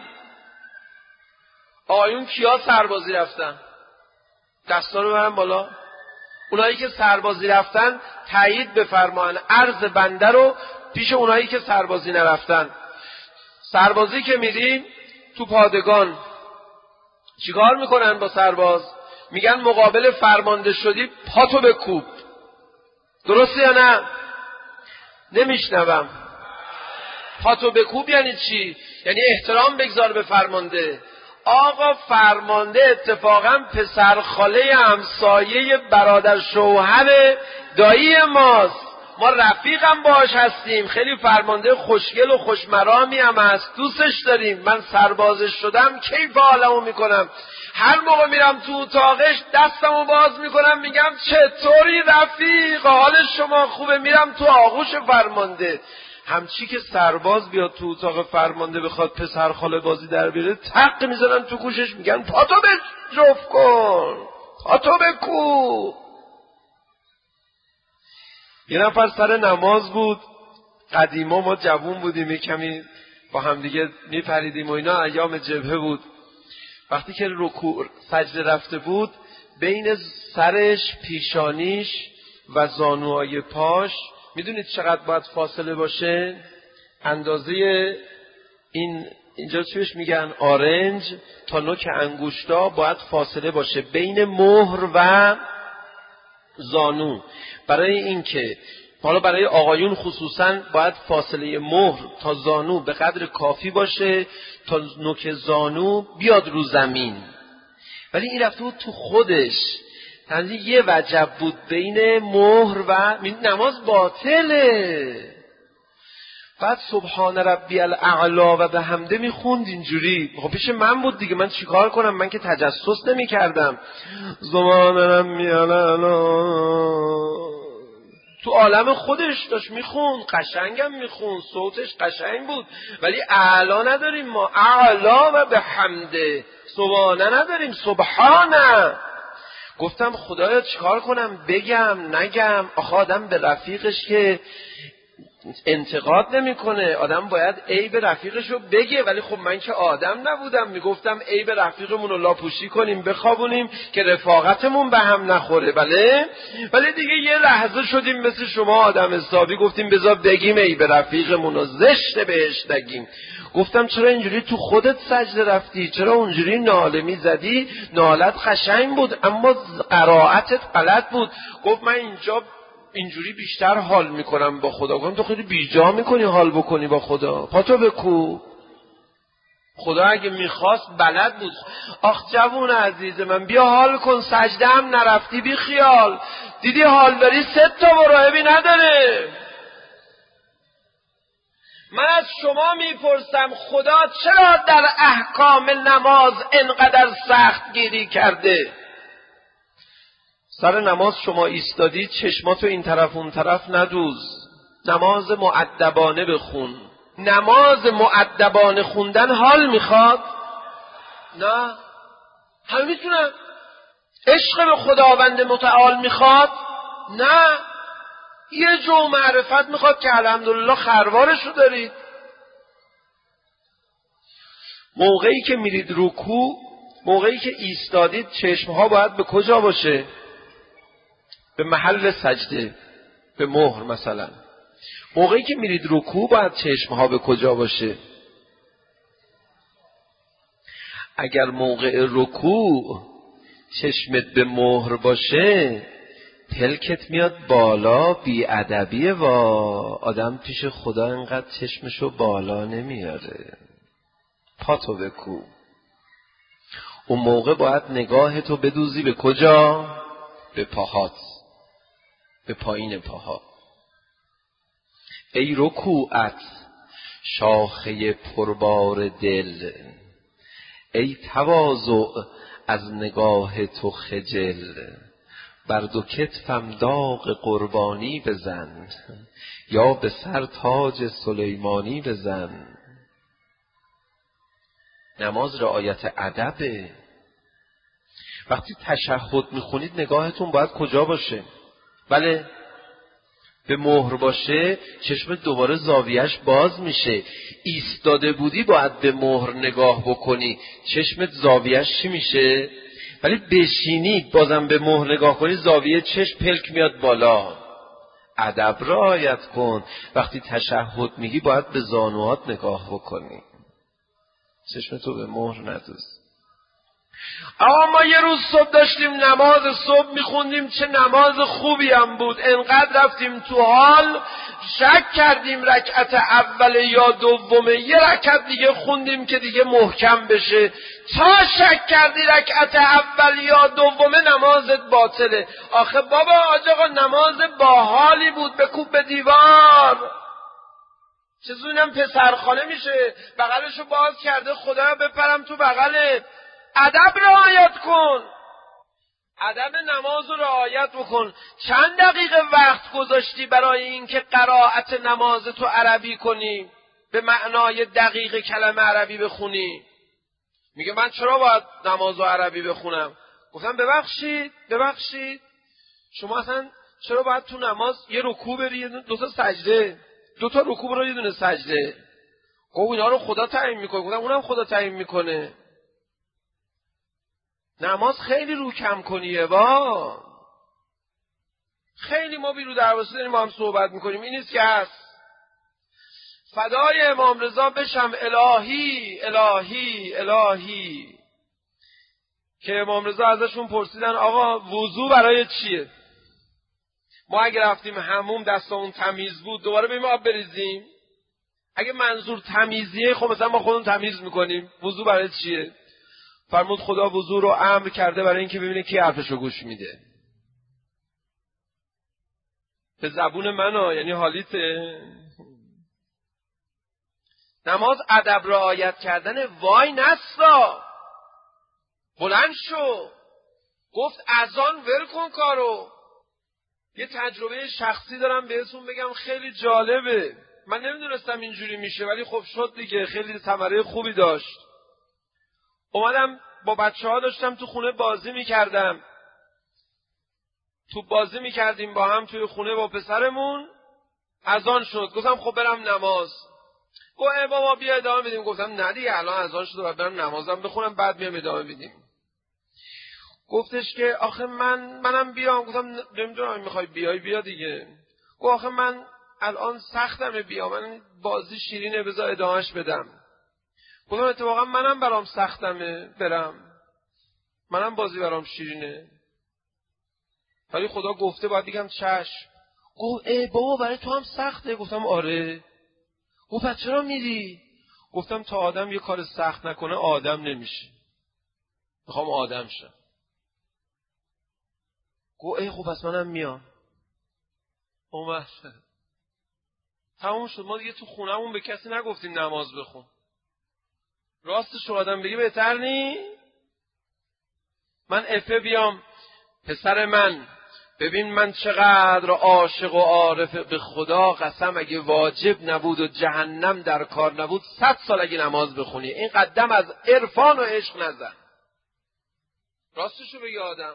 آیون کیا سربازی رفتن؟ دستا رو برن بالا. اونایی که سربازی رفتن تایید بفرماین عرض بنده رو پیش اونایی که سربازی نرفتن. سربازی که میریم تو پادگان چیکار میکنن با سرباز؟ میگن مقابل فرمانده شدی پاتو بکوب. درسته یا نه؟ نمیشنوم. پاتو بکوب یعنی چی؟ یعنی احترام بگذار به فرمانده. آقا فرمانده اتفاقا پسر خاله همسایه برادر شوهر دایی ماست، ما رفیقم باش هستیم، خیلی فرمانده خوشگل و خوشمرامی هم هست، دوستش داریم. من سربازش شدم کیف حالمو میکنم، هر موقع میرم تو اتاقش دستمو باز میکنم میگم چطوری رفیق، حال شما خوبه؟ میرم تو آغوش فرمانده. همچی که سرباز بیاد تو اتاق فرمانده بخواد پسر خاله بازی در بیاره، تق میزنن تو گوشش میگن پاتو به جفت کن، پاتو بکو. یه نفر سر نماز بود، قدیما ما جوون بودیم یه کمی با هم دیگه میپریدیم و اینا، ایام جبهه بود. وقتی که رکوع سجده رفته بود، بین سرش، پیشانیش و زانوهای پاش میدونید چقدر باید فاصله باشه؟ اندازه این اینجا چیش میگن آرنج تا نوک انگشتا باید فاصله باشه بین مهر و زانو. برای اینکه حالا برای آقایون خصوصا باید فاصله مهر تا زانو به قدر کافی باشه تا نوک زانو بیاد رو زمین. ولی این رفته بود تو خودش، تنظی یه وجب بود بین مهر و نماز باطله. بعد سبحان ربی الاعلا و به حمده میخوند اینجوری. خب پیش من بود دیگه، من چیکار کنم؟ من که تجسس نمی کردم. سبحان ربی الاعلا تو عالم خودش داشت میخوند، قشنگم میخوند، صوتش قشنگ بود. ولی اعلا نداریم ما، اعلا و به حمده، سبحانه نداریم، سبحانه. گفتم خدایا چیکار کنم؟ بگم نگم؟ آخه آدم به رفیقش که انتقاد نمیکنه. آدم باید عیب رفیقشو بگه، ولی خب من که آدم نبودم میگفتم عیب رفیقمون رو لاپوشی کنیم بخوابونیم که رفاقتمون به هم نخوره. بله، ولی دیگه یه لحظه شدیم مثل شما آدم حسابی، گفتیم بذار بگیم عیب رفیقمون رو، زشته بهش نگیم. گفتم چرا اینجوری تو خودت سجده رفتی؟ چرا اونجوری ناله میزدی؟ نالت قشنگ بود اما قرائتت غلط بود. گفت من اینجا اینجوری بیشتر حال میکنم با خدا. گفتم تو خیلی بیجا میکنی حال بکنی با خدا، پاتو بکوب. خدا اگه میخواست بلد بود. آخ جوون عزیز من، بیا حال کن، سجده هم نرفتی بی خیال، دیدی حال داری سه تا مراهبی نداره. من از شما میپرسم خدا چرا در احکام نماز انقدر سخت گیری کرده؟ سر نماز شما ایستادی، چشماتو این طرف اون طرف ندوز، نماز مؤدبانه بخون. نماز مؤدبانه خوندن حال میخواد؟ نه. همه میتونم. عشق به خداوند متعال میخواد؟ نه. یه جو معرفت میخواد که الحمدلله خروارشو دارید. موقعی که میرید رکوع، موقعی که ایستادید، چشمها باید به کجا باشه؟ به محل سجده، به مهر مثلا. موقعی که میرید رکوع باید چشمها به کجا باشه؟ اگر موقع رکوع چشمت به مهر باشه، پلکت میاد بالا، بی ادبیه. و آدم پیش خدا انقدر چشمشو بالا نمیاره. پاتو بکوب. اون موقع باید نگاهتو بدوزی به کجا؟ به پاهات، به پایین پاها. ای رکوعت شاخه پربار دل، ای تواضع از نگاه تو خجل. بر دو کتفم داغ قربانی بزن، یا به سر تاج سلیمانی بزن. نماز رعایت ادبه. وقتی تشهد میخونید نگاهتون باید کجا باشه؟ بله، به مهر باشه، چشم دوباره زاویهش باز میشه. ایستاده بودی باید به مهر نگاه بکنی، چشمت زاویهش چی میشه؟ ولی بشینی بازم به مهر نگاه کنی، زاویه چشم پلک میاد بالا. ادب رعایت کن. وقتی تشهد میگی باید به زانوات نگاه بکنی، چشم تو به مهر ندوز. اما ما یه روز صبح داشتیم نماز صبح میخوندیم، چه نماز خوبی هم بود. انقدر رفتیم تو حال، شک کردیم رکعت اول یا دومه. یه رکعت دیگه خوندیم که دیگه محکم بشه. تا شک کردی رکعت اول یا دومه، نمازت باطله. آخه بابا آج آقا نماز با حالی بود، بکوب به دیوار. چزونم پسرخانه میشه، بغلشو باز کرده، خدا بپرم تو بغله. ادب رعایت کن، ادب نماز رو رعایت بکن. چند دقیقه وقت گذاشتی برای اینکه قرائت نماز تو عربی کنی، به معنای دقیق کلمه عربی بخونی؟ میگه من چرا باید نماز رو عربی بخونم؟ گفتم ببخشید ببخشید شما اصلا چرا باید تو نماز یه رکوع بری، دو تا سجده، دو تا رکوع رو یه دونه سجده؟ گفت اینا رو خدا تعیین میکنه. گفتم اونم خدا تعیین میکنه. نماز خیلی رو کم کنیه. با خیلی ما بیرو دروازه داریم با هم صحبت میکنیم، این نیست که هست. فدای امام رضا بشم الهی الهی الهی که امام رضا ازشون پرسیدن آقا وضو برای چیه؟ ما اگه رفتیم حموم دستمون تمیز بود دوباره بریم آب بریزیم؟ اگه منظور تمیزیه، خب مثلا ما خودمون تمیز میکنیم، وضو برای چیه؟ فرمود خدا وضو رو امر کرده برای اینکه ببینه کی حرفشو گوش میده. به زبون منو، یعنی حالیته. نماز ادب رعایت کردن. وای نستا بلند شو، گفت اذان ول کن کارو. یه تجربه شخصی دارم بهتون بگم، خیلی جالبه. من نمیدونستم اینجوری میشه ولی خب شد دیگه، خیلی ثمره خوبی داشت. اومدم با بچه ها داشتم تو خونه بازی میکردم، تو بازی میکردیم با هم توی خونه با پسرمون. اذان شد، گفتم خب برم نماز. گفت ای بابا بیا ادامه بدیم. گفتم نه دیگه الان اذان شد و برم نمازم بخونم بعد میام ادامه بدیم. گفتش که آخه من منم بیام. گفتم نمیدونم میخوای بیای بیا دیگه. گفت آخه من الان سختمه بیام، من بازی شیرینه بذار ادامهش بدم. گفتم اتفاقا منم برام سختمه برم، منم بازی برام شیرینه، ولی خدا گفته باید بگم چشم. گفت ای بابا برای تو هم سخته؟ گفتم آره. گفت پس چرا میری؟ گفتم تا آدم یه کار سخت نکنه آدم نمیشه، میخوام آدم شم. گفت ای خب پس منم میام. اومد تموم شد. ما دیگه تو خونمون به کسی نگفتیم نماز بخون. راستش رو آدم بگی بهتر نی؟ من افه بیام پسر من ببین من چقدر عاشق و عارف به خدا، قسم اگه واجب نبود و جهنم در کار نبود صد سال اگه نماز بخونی این قدم از عرفان و عشق نزن. راستشو بگی آدم.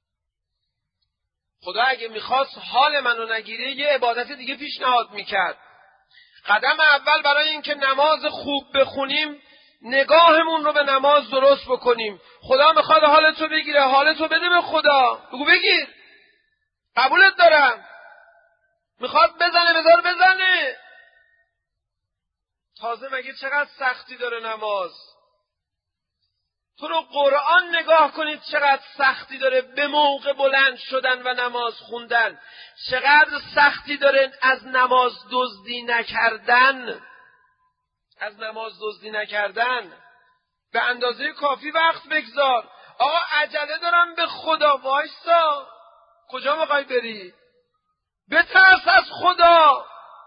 خدا اگه میخواست حال منو نگیره یه عبادت دیگه پیشنهاد میکرد. قدم اول برای اینکه نماز خوب بخونیم نگاهمون رو به نماز درست بکنیم. خدا میخواد حالتو بگیره، حالتو بده به خدا، بگو بگیر، قبولت دارم. میخواد بزنه بذار بزنه. تازه مگه چقدر سختی داره نماز؟ تو رو قرآن نگاه کنید چقدر سختی داره به موقع بلند شدن و نماز خوندن، چقدر سختی داره از نماز دزدی نکردن. از نماز دزدی نکردن به اندازه کافی وقت بگذار. آقا عجله دارم به خدا، وایسا، کجا میخوای بری؟ بترس از خدا.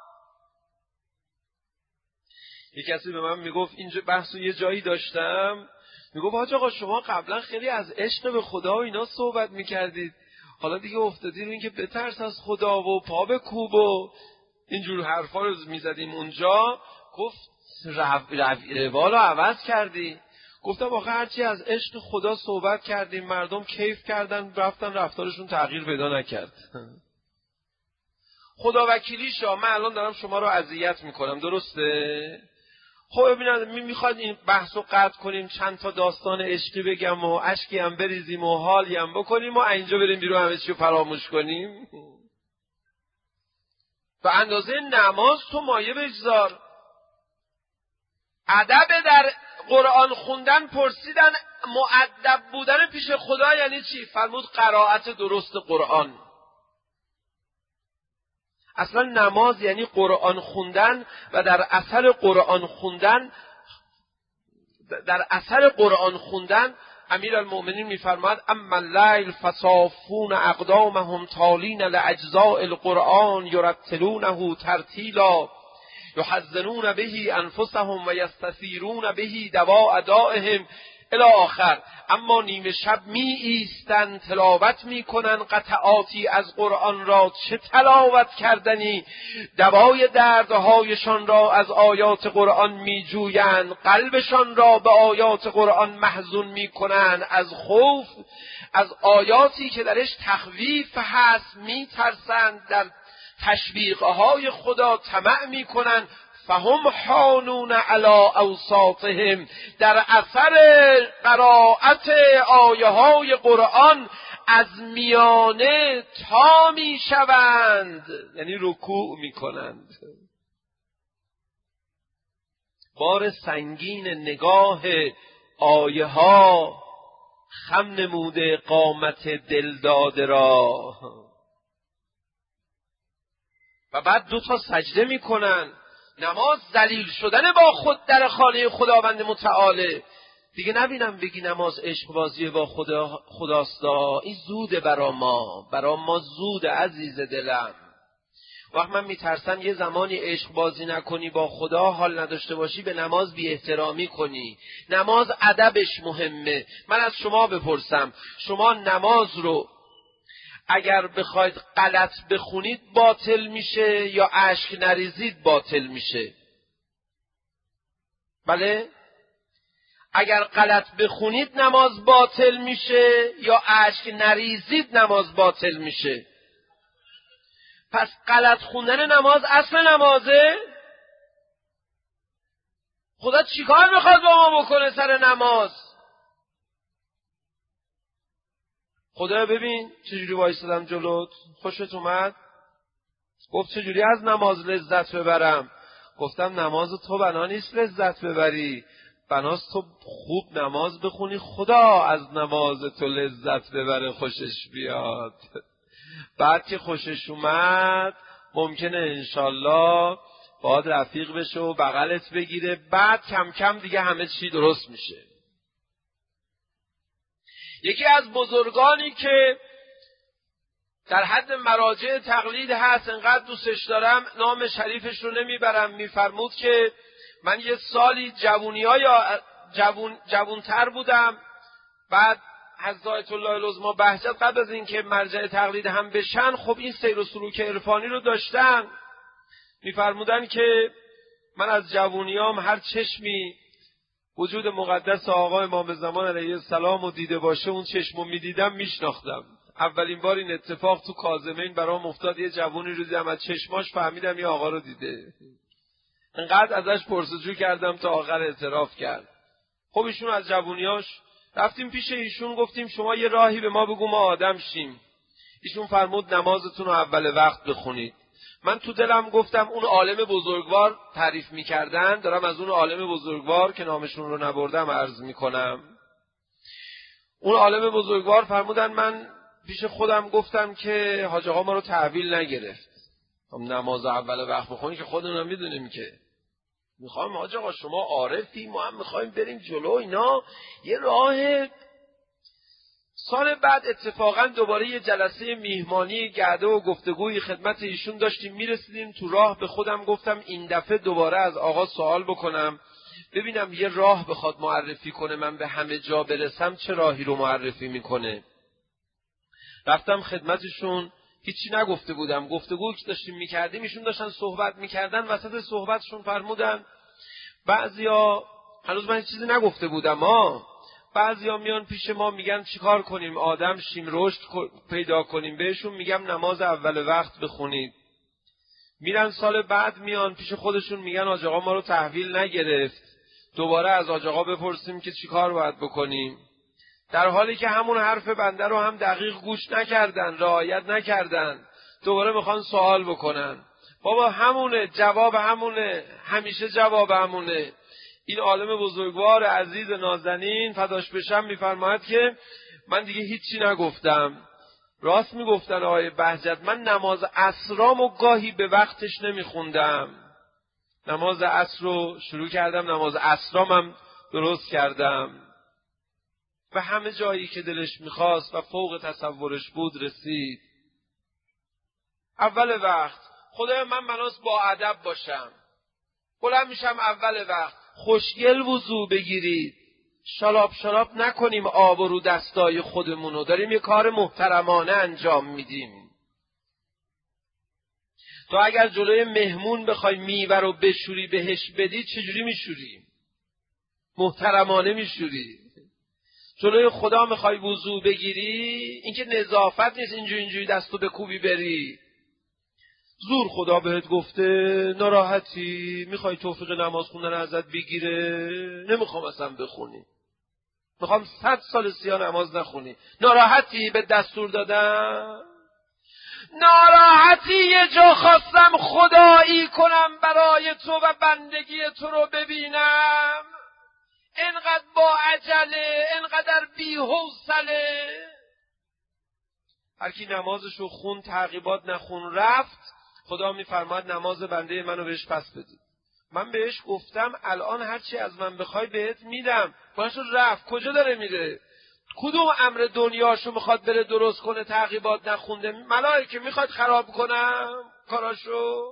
یک کسی به من میگفت اینجا بحثو یه جایی داشتم، میگفت حاج آقا شما قبلا خیلی از عشق به خدا و اینا صحبت میکردید، حالا دیگه افتادیم این که بترس از خدا و پا به کوب و اینجور حرفا رو میزدیم اونجا. گفت روال رو عوض کردی. گفتم آخه هرچی از عشق خدا صحبت کردیم مردم کیف کردن رفتن رفتارشون تغییر پیدا نکرد. خدا وکیلی شا من الان دارم شما رو اذیت میکنم، درسته؟ خب ببینید میخواد این بحث رو قطع کنیم چند تا داستان عشقی بگم و اشکی هم بریزیم و حالی هم بکنیم و اینجا بریم بیرون همه چی رو فراموش کنیم؟ به اندازه نماز تو مایه بگذار. ادب در قرآن خوندن پرسیدن مؤدب بودن پیش خدا یعنی چی؟ فرمود قرائت درست قرآن. اصلا نماز یعنی قرآن خوندن و در اثر قرآن خوندن در اثر قرآن خوندن امیرالمؤمنین میفرماد اما اللیل فصافون اقدامهم تالین لاجزاء القرآن یرتلونه ترتیلا یحزنون به انفسهم و یستثیرون به دواء دائهم الی آخر. اما نیمه شب می ایستن تلاوت می کنن قطعاتی از قرآن را، چه تلاوت کردنی، دوای دردهایشان را از آیات قرآن می جویند، قلبشان را به آیات قرآن محزون می کنن، از خوف از آیاتی که درش تخویف هست می ترسند، در تشویقهای خدا طمع می کنن. فهم حانون علی اوساطهم، در اثر قرائت آیه های قرآن از میانه تا می شوند، یعنی رکوع می کنند. بار سنگین نگاه آیه ها خم نموده قامت دلداده را. و بعد دو تا سجده می کنند. نماز ذلیل شدن با خود در خانه خداوند متعاله. دیگه نبینم بگی نماز عشق بازی با خدا خداستا. این زوده برا ما، برا ما زوده عزیز دلم. وقت من میترسم یه زمانی عشق بازی نکنی با خدا، حال نداشته باشی به نماز بی احترامی کنی. نماز ادبش مهمه. من از شما بپرسم، شما نماز رو اگر بخواید غلط بخونید باطل میشه یا اشک نریزید باطل میشه؟ بله؟ اگر غلط بخونید نماز باطل میشه یا اشک نریزید نماز باطل میشه؟ پس غلط خوندن نماز اصل نمازه؟ خدا چیکار میخواد با ما بکنه سر نماز؟ خدا ببین چجوری وایسادم جلوت، خوشت اومد؟ گفت چجوری از نماز لذت ببرم؟ گفتم نماز تو بنا نیست لذت ببری، بناست تو خوب نماز بخونی خدا از نماز تو لذت ببره، خوشش بیاد. بعد که خوشش اومد ممکنه انشالله باید رفیق بشه و بغلت بگیره، بعد کم کم دیگه همه چی درست میشه. یکی از بزرگانی که در حد مراجع تقلید هست، انقدر دوستش دارم نام شریفش رو نمیبرم، میفرمود که من یه سالی جوونی های جوون جوونتر بودم، بعد حضرت الله العظمی بهجت قبل از اینکه مرجع تقلید هم بشن خب این سیر و سلوک عرفانی رو داشتن. میفرمودن که من از جوونیام هر چشمی وجود مقدس آقا امام زمان علیه السلام رو دیده باشه اون چشمو میدیدم میشناختم. اولین بار این اتفاق تو کاظمین برام افتاد، یه جوونی رو دیدم از چشماش فهمیدم یه آقا رو دیده. انقدر ازش پرسجو کردم تا آخر اعتراف کرد. خب ایشون از جوونیاش رفتیم پیش ایشون، گفتیم شما یه راهی به ما بگو ما آدم شیم. ایشون فرمود نمازتون رو اول وقت بخونید. من تو دلم گفتم اون عالم بزرگوار تعریف میکردن، دارم از اون عالم بزرگوار که نامشون رو نبردم عرض میکنم. اون عالم بزرگوار فرمودن من پیش خودم گفتم که حاج آقا ما رو تحویل نگرفت، نماز اول وقت بخونی که خودمون میدونیم که میخوایم حاج آقا شما عارفی ما هم میخوایم بریم جلو اینا یه راه. سال بعد اتفاقا دوباره یه جلسه میهمانی گرده و گفتگوی خدمت ایشون داشتیم، میرسیدیم تو راه به خودم گفتم این دفعه دوباره از آقا سوال بکنم ببینم یه راه بخواد معرفی کنه من به همه جا برسم چه راهی رو معرفی میکنه. رفتم خدمتشون، هیچی نگفته بودم، گفتگویی که داشتیم میکردیم ایشون داشتن صحبت میکردن، وسط صحبتشون فرمودن بعضیا، هنوز من هیچ چیزی نگفته بودم ها، بعضیا میان پیش ما میگن چیکار کنیم آدم شیم رشد پیدا کنیم، بهشون میگم نماز اول وقت بخونید. میرن سال بعد میان پیش خودشون میگن حاج آقا ما رو تحویل نگرفت، دوباره از حاج آقا بپرسیم که چیکار باید بکنیم، در حالی که همون حرف بنده رو هم دقیق گوش نکردن، رعایت نکردن، دوباره میخوان سوال بکنن. بابا همونه، جواب همونه، همیشه جواب همونه. این عالم بزرگوار عزیز نازنین فداش بشم میفرماید که من دیگه هیچی نگفتم. راست میگفتن آقای بهجت، من نماز عصرامو گاهی به وقتش نمیخوندم، نماز عصر رو شروع کردم، نماز عصرامم درست کردم و همه جایی که دلش میخواست و فوق تصورش بود رسید. اول وقت خدای من مناس با ادب باشم، بلند میشم اول وقت خوشگل وضو بگیرید، شالاب شالاب نکنیم آب رو دستای خودمونو، داریم یه کار محترمانه انجام میدیم. تو اگر جلوی مهمون بخوای میوه رو بشوری بهش بدی چجوری میشوری؟ محترمانه میشوری. جلوی خدا میخوای وضو بگیری، این که نظافت نیست اینجوری اینجوری دستو به کوبی بری. زور خدا بهت گفته ناراحتی میخوای توفیق نماز خوندن ازت بگیره، نمیخوام اصلا بخونی، میخوام صد سال سیاه نماز نخونی، ناراحتی به دستور دادم، ناراحتی یه جا خواستم خدایی کنم برای تو و بندگی تو رو ببینم، انقدر با عجله، انقدر بی‌حوصله. هر کی نمازشو خون تعقیبات نخون رفت، خدا میفرماید نماز بنده منو بهش پس بدید. من بهش گفتم الان هرچی از من بخوای بهت میدم، باشو رفت، کجا داره میره؟ کدوم امر دنیاشو میخواد بره درست کنه تعقیبات نخونده؟ ملائکه میخواد خراب کنم کاراشو؟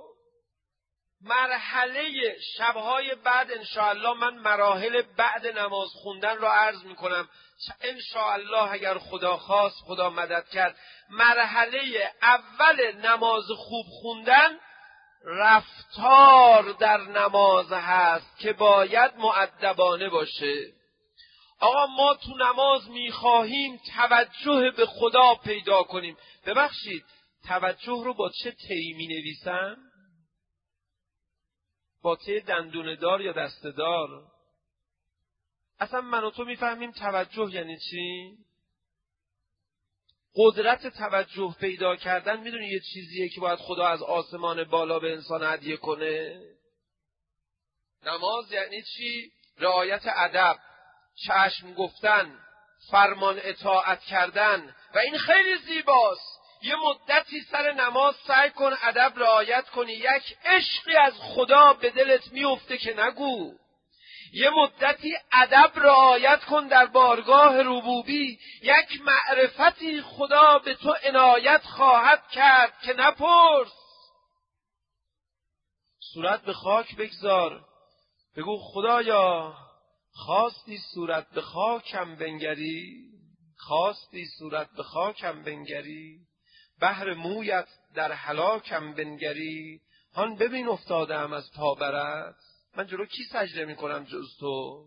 مرحله شبهای بعد انشاءالله من مراحل بعد نماز خوندن رو عرض میکنم انشاءالله اگر خدا خواست، خدا مدد کرد. مرحله اول نماز خوب خوندن رفتار در نماز هست که باید مؤدبانه باشه. آقا ما تو نماز میخواهیم توجه به خدا پیدا کنیم. ببخشید توجه رو با چه تی می نویسن؟ با تی دندونه دار یا دسته دار؟ اصلا من و تو میفهمیم توجه یعنی چی؟ قدرت توجه پیدا کردن میدونی یه چیزیه که باید خدا از آسمان بالا به انسان هدیه کنه. نماز یعنی چی؟ رعایت ادب، چشم گفتن، فرمان اطاعت کردن و این خیلی زیباست. یه مدتی سر نماز سعی کن ادب رعایت کنی، یک عشقی از خدا به دلت میفته که نگو. یه مدتی ادب رعایت کن در بارگاه ربوبی، یک معرفتی خدا به تو عنایت خواهد کرد که نپرس. صورت به خاک بگذار، بگو خدایا خواستی صورت به خاکم بنگری، خواستی صورت به خاکم بنگری، بهر مویت در هلاکم بنگری، هان ببین افتادم از پا برت، من جلو کی سجده می کنم جز تو؟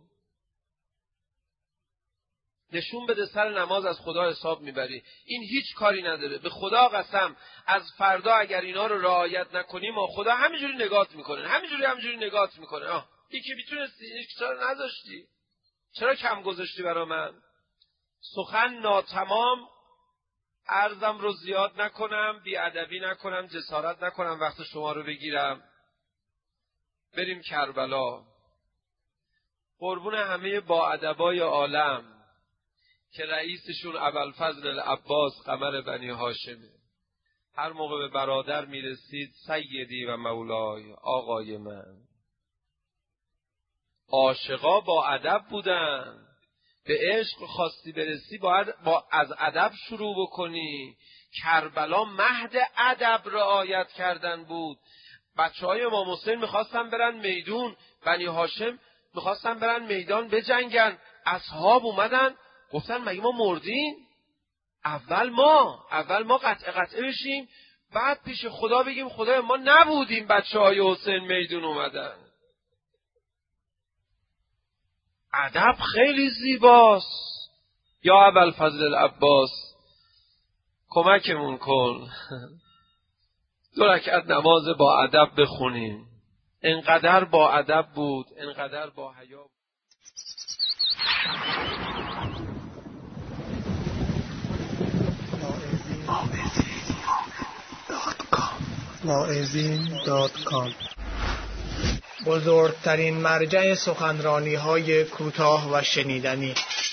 نشون بده سر نماز از خدا حساب میبری. این هیچ کاری نداره. به خدا قسم از فردا اگر اینا رو رعایت نکنیم ما خدا همینجوری نگات میکنه، همینجوری همینجوری نگات میکنه. آه این که میتونستی، این چرا نذاشتی؟ چرا کم گذاشتی برا من؟ سخن ناتمام، عرضم رو زیاد نکنم، بیادبی نکنم، جسارت نکنم وقت شما رو بگیرم. بریم کربلا. قربون همه با ادبای عالم که رئیسشون ابوالفضل العباس قمر بنی هاشمه. هر موقع به برادر میرسید سیدی و مولای، آقای من. عاشقا با ادب بودن. به عشق خواستی برسی باید با از ادب شروع بکنی. کربلا مهد ادب رعایت کردن بود. بچه های امام حسین میخواستن برن میدون، بنی هاشم میخواستن برن میدان بجنگن. اصحاب اومدن گفتن مگه ما مردیم؟ اول ما اول ما قطع قطعه بشیم، بعد پیش خدا بگیم خدای ما نبودیم بچه های حسین میدون اومدن. ادب خیلی زیباست. یا ابوالفضل العباس کمکمون کن دو رکعت نماز با ادب بخونیم. انقدر با ادب بود، انقدر با حیا بود. واعظین دات کام بزرگترین مرجع سخنرانی های کوتاه و شنیدنی